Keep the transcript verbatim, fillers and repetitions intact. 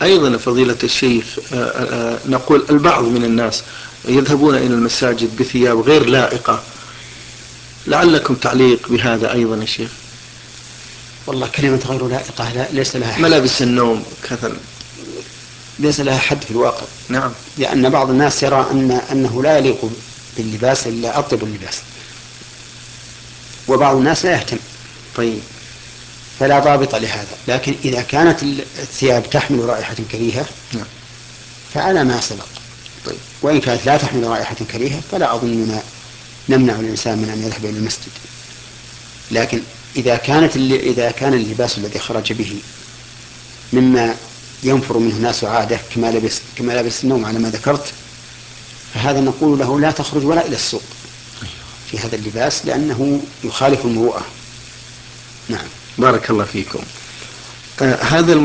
أيضا فضيلة الشيخ نقول البعض من الناس يذهبون إلى المساجد بثياب غير لائقة، لعلكم تعليق بهذا أيضا يا شيخ. والله كلمة غير لائقة لا ليس لها حد. ملابس النوم كثر ليس لها حد في الواقع. نعم. لأن بعض الناس يرى أن أنه لا يليق باللباس إلا أطيب اللباس، وبعض الناس لا يهتم. طيب. فلا ضابط لهذا. لكن إذا كانت الثياب تحمل رائحة كريهة نعم. فعلى ما سبق. طيب. وإن كانت لا تحمل رائحة كريهة فلا أظننا نمنع الإنسان من أن يذهب إلى المسجد. لكن إذا كانت إذا كان اللباس الذي خرج به مما ينفر منه ناس عادة كما لبس كما لبس النوم على ما ذكرت، فهذا نقول له لا تخرج ولا إلى السوق في هذا اللباس لأنه يخالف المروءة. نعم. بارك الله فيكم. آه هذا